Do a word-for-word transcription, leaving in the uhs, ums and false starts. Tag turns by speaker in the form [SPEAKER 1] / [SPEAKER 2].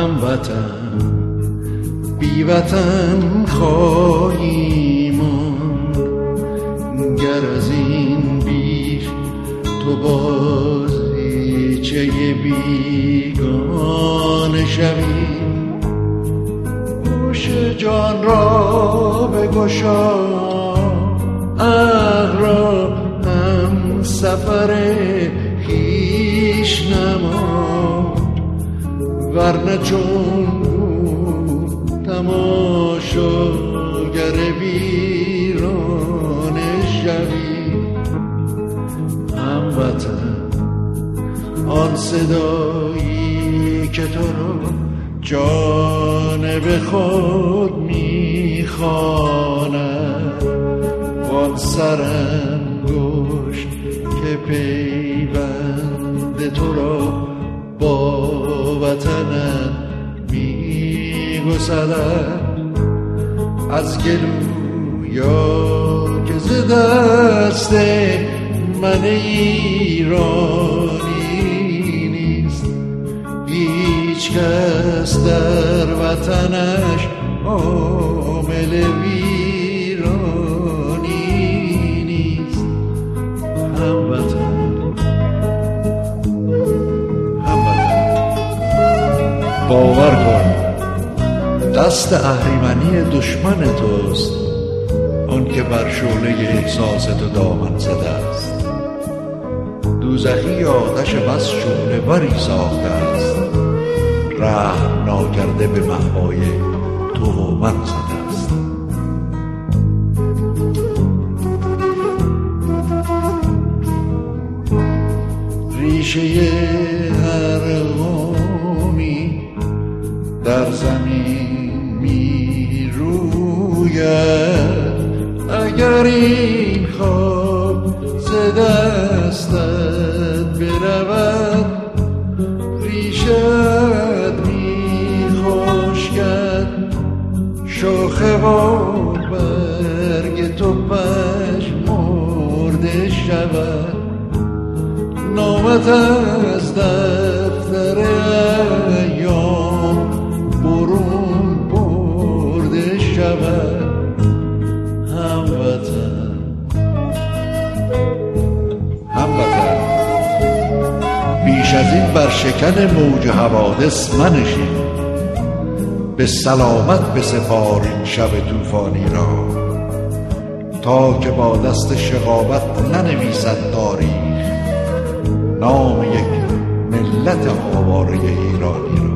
[SPEAKER 1] هموطن بی وطن خواهیم گر از این بیش تو بازیچه بیگانه شوی. گوش جان را بگشا عقل را هم سفر خویش نما، ورنه چون تماشاگر ویرانه شوی. هموطن آن صدایی که تو رو جانب خود میخواند، وان سرانگشت که پیوند تو را با وطنت میگسلد. از گلو یا که ز دست من ایرانی نیست، هیچ کس در وطنش عامل ویرانی نیست. هموطن هموطن باور کن دست اهریمنی دشمن توست اون که بر شعله احساس تو دامن زده است. دوزخی آتش بس شعله وری ساخته است، رحم ناکرده به محوای تو و من زده است. ریشه هر قومی در زمین می روید، اگر این خواب ز دستت برود، ریشت می خشکد شاخه و برگ تو پژمرده شود. نامت از دفتر ایام برون برده شود. هموطن هموطن بیش از این بر شکن موج حوادث منشین، به سلامت بسپار این شب طوفانی را، تا که با دست شقاوت ننویسد تاریخ نام یک ملت آواره ایرانی را.